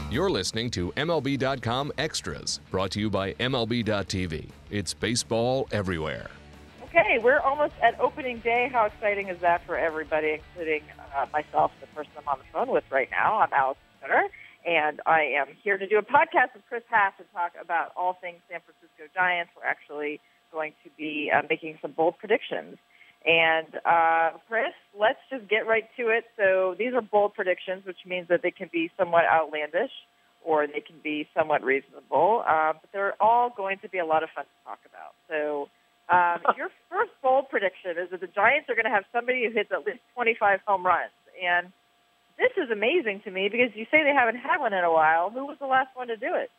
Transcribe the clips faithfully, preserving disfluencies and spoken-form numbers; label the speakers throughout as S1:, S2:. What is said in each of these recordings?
S1: You're listening to M L B dot com Extras, brought to you by M L B dot T V. It's baseball everywhere.
S2: Okay, we're almost at opening day. How exciting is that for everybody, including uh, myself, the person I'm on the phone with right now? I'm Allison Center, and I am here to do a podcast with Chris Hass and talk about all things San Francisco Giants. We're actually going to be uh, making some bold predictions. And, uh, Chris, let's just get right to it. So these are bold predictions, which means that they can be somewhat outlandish or they can be somewhat reasonable. Uh, but they're all going to be a lot of fun to talk about. So um, your first bold prediction is that the Giants are going to have somebody who hits at least twenty-five home runs. And this is amazing to me because you say they haven't had one in a while. Who was the last one to do it?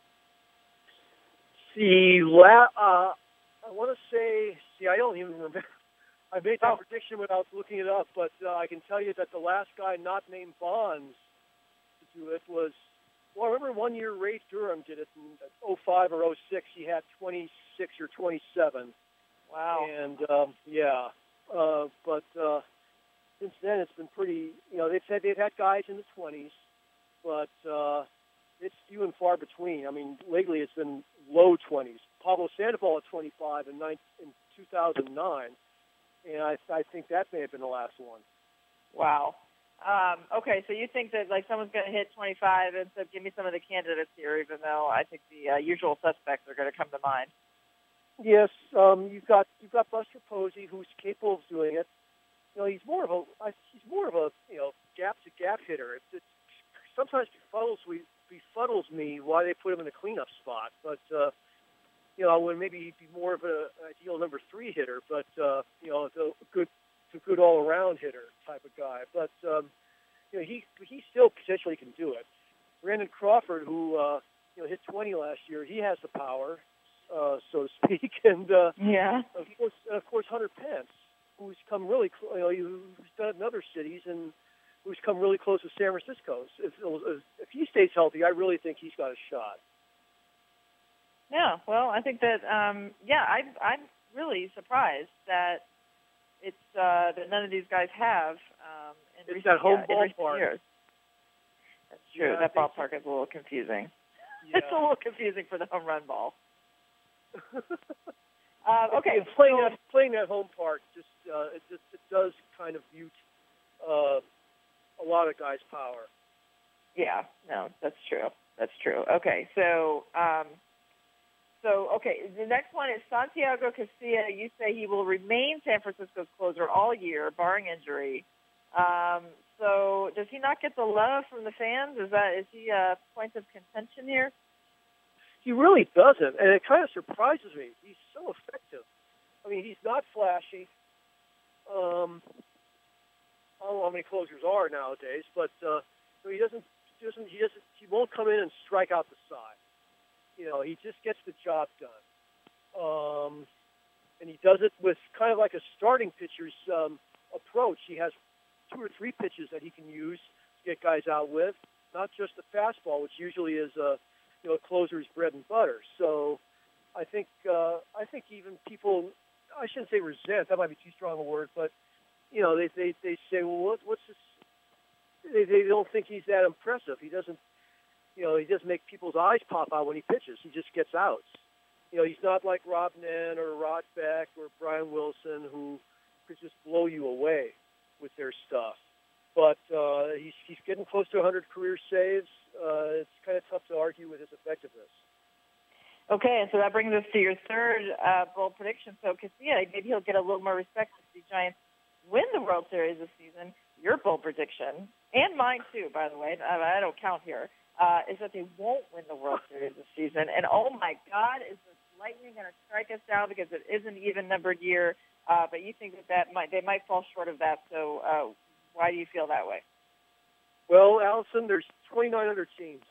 S3: See, la- uh, I want to say, see, I don't even remember. I made that oh. prediction without looking it up, but uh, I can tell you that the last guy not named Bonds to do it was, well, I remember one year Ray Durham did it in oh five or oh six. He had twenty-six or twenty-seven.
S2: Wow.
S3: And, um, yeah, uh, but uh, since then it's been pretty, you know, they've said they've had guys in the twenties, but uh, it's few and far between. I mean, lately it's been low twenties. Pablo Sandoval at twenty-five in, nine, in two thousand nine. And I, I think that may have been the last one.
S2: Wow. Um, okay, so you think that like someone's going to hit twenty-five, and so give me some of the candidates here, even though I think the uh, usual suspects are going to come to mind.
S3: Yes, um, you've got you've got Buster Posey, who's capable of doing it. You know, he's more of a he's more of a you know gap to gap hitter. It, it sometimes befuddles we befuddles me why they put him in the cleanup spot, but. Uh, You know, when maybe he'd be more of an ideal number three hitter, but uh, you know, a good, a good all-around hitter type of guy. But um, you know, he he still potentially can do it. Brandon Crawford, who uh, you know hit twenty last year, he has the power, uh, so to speak. And uh,
S2: yeah,
S3: of course, of course, Hunter Pence, who's come really, cl- you know, who's done it in other cities and who's come really close to San Francisco. If, if he stays healthy, I really think he's got a shot.
S2: Yeah, well, I think that, um, yeah, I, I'm really surprised that it's uh, that none of these guys have um, in
S3: it's
S2: recent,
S3: that home
S2: yeah, in recent
S3: ballpark.
S2: years. That's true.
S3: Yeah,
S2: that ballpark is a little confusing.
S3: Yeah.
S2: It's a little confusing for the home run ball. uh, okay,
S3: yeah, playing
S2: so,
S3: that playing that home park just uh, it just it does kind of mute uh, a lot of guys' power.
S2: Yeah, no, that's true. That's true. Okay, so. Um, So, okay, the next one is Santiago Casilla. You say he will remain San Francisco's closer all year, barring injury. Um, so does he not get the love from the fans? Is that is he a point of contention here?
S3: He really doesn't, and it kind of surprises me. He's so effective. I mean, he's not flashy. Um, I don't know how many closers are nowadays, but uh, he doesn't, he doesn't, he doesn't, he won't come in and strike out the side. You know, he just gets the job done. Um, and he does it with kind of like a starting pitcher's um, approach. He has two or three pitches that he can use to get guys out with, not just the fastball, which usually is a, you know, a closer's bread and butter. So I think uh, I think even people, I shouldn't say resent, that might be too strong a word, but, you know, they, they, they say, well, what, what's this? They, they don't think he's that impressive. He doesn't. You know, he doesn't make people's eyes pop out when he pitches. He just gets outs. You know, he's not like Rob Nen or Rod Beck or Brian Wilson, who could just blow you away with their stuff. But uh, he's, he's getting close to one hundred career saves. Uh, it's kind of tough to argue with his effectiveness.
S2: Okay, and so that brings us to your third uh, bold prediction. So Casilla, maybe he'll get a little more respect if the Giants win the World Series this season. Your bold prediction, and mine too, by the way, I, I don't count here, Uh, is that they won't win the World Series this season. And, oh, my God, is the lightning going to strike us down because it is an even-numbered year? Uh, but you think that, that might, they might fall short of that. So uh, why do you feel that way?
S3: Well, Allison, there's twenty-nine hundred teams.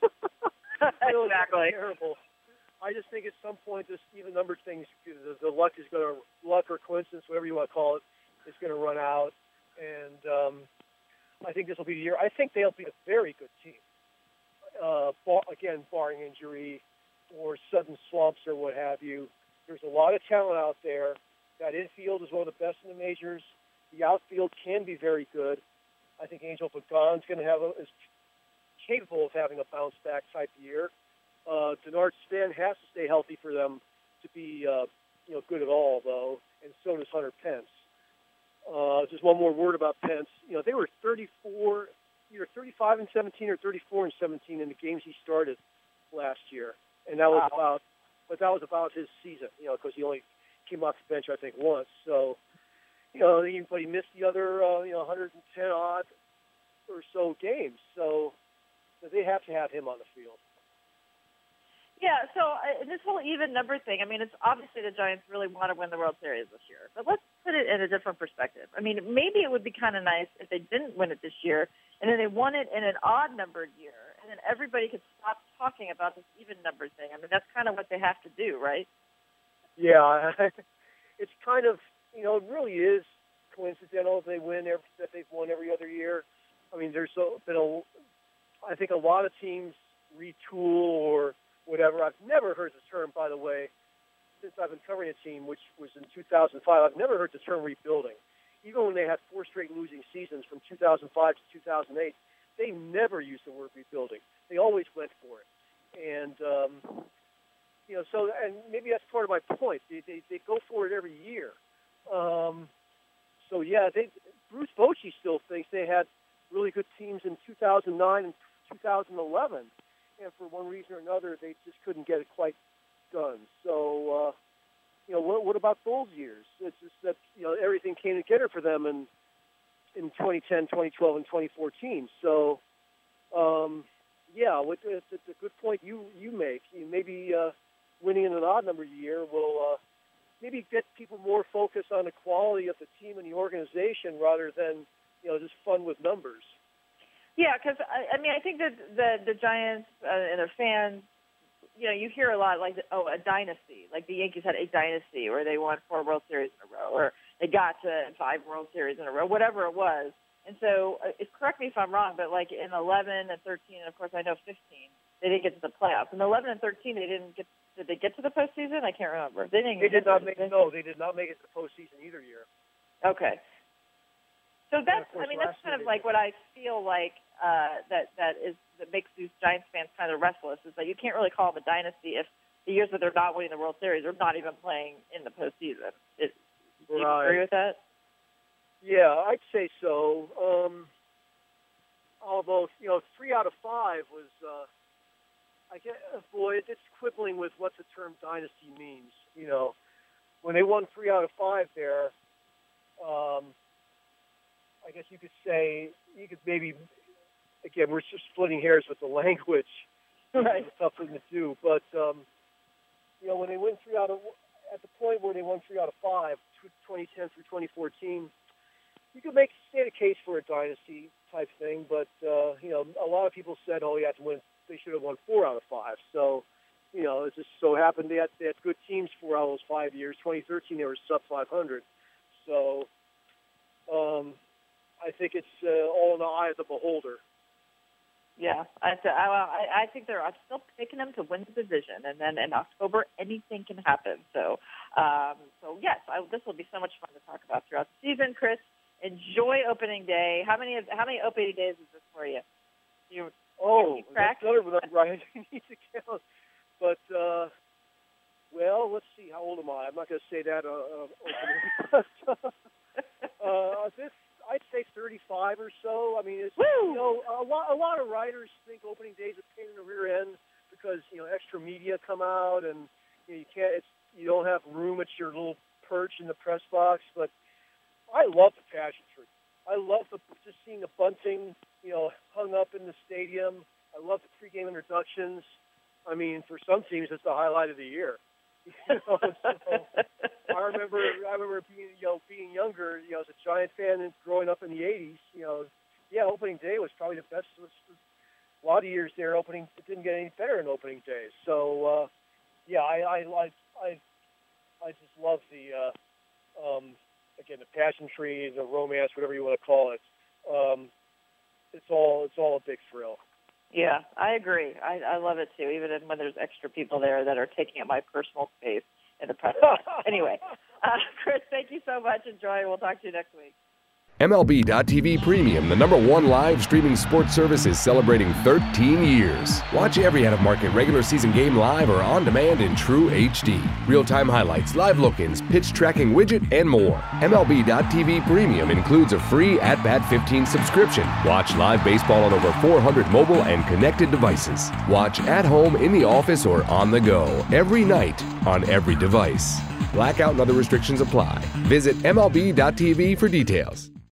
S2: Exactly.
S3: Terrible. I just think at some point this even-numbered thing, the, the luck is going to, luck or coincidence, whatever you want to call it, is going to run out. And um, I think this will be the year. I think they'll be a very good team. Uh, bar, again, barring injury or sudden slumps or what have you. There's a lot of talent out there. That infield is one of the best in the majors. The outfield can be very good. I think Angel Pagan's going to have a, his capable of having a bounce-back type year. Uh, Denard Span has to stay healthy for them to be, uh, you know, good at all, though, and so does Hunter Pence. Uh, just one more word about Pence. You know, they were thirty-four, either thirty-five and seventeen or thirty-four and seventeen in the games he started last year, and that was
S2: wow.
S3: about, but that was about his season. You know, because he only came off the bench, I think, once. So, you know, he, but he missed the other, uh, you know, one hundred ten odd or so games. So, so they have to have him on the field.
S2: Yeah, so uh, this whole even number thing, I mean, it's obviously the Giants really want to win the World Series this year. But let's put it in a different perspective. I mean, maybe it would be kind of nice if they didn't win it this year, and then they won it in an odd-numbered year, and then everybody could stop talking about this even-numbered thing. I mean, that's kind of what they have to do, right?
S3: Yeah, it's kind of, you know, it really is coincidental if they win every, that they've won every other year. I mean, there's been a, I think a lot of teams retool or whatever. I've never heard the term, by the way, since I've been covering a team, which was in two thousand five. I've never heard the term rebuilding. Even when they had four straight losing seasons from two thousand five to two thousand eight, they never used the word rebuilding. They always went for it. And, um, you know, so, and maybe that's part of my point. They, they, they go for it every year. Um, so, yeah, they, Bruce Bochy still thinks they had really good teams in two thousand nine and two thousand eleven. And for one reason or another, they just couldn't get it quite done. So, uh, you know, what, what about those years? It's just that, you know, everything came together for them in in twenty ten, twenty twelve, and twenty fourteen. So, um, yeah, it's, it's a good point you, you make. You maybe uh, winning in an odd number year will uh, maybe get people more focused on the quality of the team and the organization rather than, you know, just fun with numbers.
S2: Yeah, because, I, I mean, I think that the, the Giants uh, and their fans, you know, you hear a lot like, oh, a dynasty. Like the Yankees had a dynasty, or they won four World Series in a row, or they got to five World Series in a row, whatever it was. And so, uh, correct me if I'm wrong, but like in eleven and thirteen, and of course I know fifteen, they didn't get to the playoffs. In eleven and thirteen, they didn't get. Did they get to the postseason? I can't remember. They didn't.
S3: They did not make. No, they did not make it to the postseason either year.
S2: Okay. So that's. I mean, that's kind of like what I feel like. Uh, that that is that makes these Giants fans kind of restless is that you can't really call them a dynasty if the years that they're not winning the World Series are not even playing in the postseason. It, do you
S3: right.
S2: agree with that?
S3: Yeah, I'd say so. Um, although you know, three out of five was, uh, I guess, boy, it's quibbling with what the term dynasty means. You know, when they won three out of five there, um, I guess you could say you could maybe. Again, we're just splitting hairs with the language.
S2: Right.
S3: It's a tough thing to do. But, um, you know, when they win three out of, at the point where they won three out of five, twenty ten through twenty fourteen, you could make, say, a case for a dynasty type thing. But, uh, you know, a lot of people said, oh, you have to win, they should have won four out of five. So, you know, it just so happened they had, they had good teams four out of those five years. twenty thirteen, they were sub five hundred. So, um, I think it's uh, all in the eye of the beholder.
S2: Yeah, I, I, I think they're. I'm still picking them to win the division, and then in October anything can happen. So, um, so yes, I, this will be so much fun to talk about throughout the season. Chris, enjoy opening day. How many how many opening days is this for you? You
S3: oh,
S2: you
S3: that's another one, Ryan. You need to count. But uh, well, let's see. How old am I? I'm not going to say that. Uh, uh, opening. uh, this. I'd say thirty-five or so. I mean, it's, you know, a lot, a lot of writers think opening day is a pain in the rear end because, you know, extra media come out and you know, you can't, it's, you don't have room at your little perch in the press box. But I love the pageantry. I love the, just seeing the bunting, you know, hung up in the stadium. I love the pregame introductions. I mean, for some teams, it's the highlight of the year. You know, so I remember, I remember being, you know, being younger, you know, as a Giant fan and growing up in the eighties, you know, yeah, opening day was probably the best. Was, was a lot of years there, opening, it didn't get any better in opening days. So, uh, yeah, I, I, I, I, I just love the, uh, um, again, the pageantry, the romance, whatever you want to call it. Um, it's all, it's all a big thrill.
S2: Yeah, I agree. I, I love it, too, even when there's extra people there that are taking up my personal space in the press box. Anyway, uh, Chris, thank you so much. Enjoy. We'll talk to you next week.
S4: M L B dot T V Premium, the number one live streaming sports service, is celebrating thirteen years. Watch every out-of-market regular season game live or on demand in true H D. Real-time highlights, live look-ins, pitch tracking widget, and more. M L B dot T V Premium includes a free At Bat fifteen subscription. Watch live baseball on over four hundred mobile and connected devices. Watch at home, in the office, or on the go, every night, on every device. Blackout and other restrictions apply. Visit M L B dot T V for details.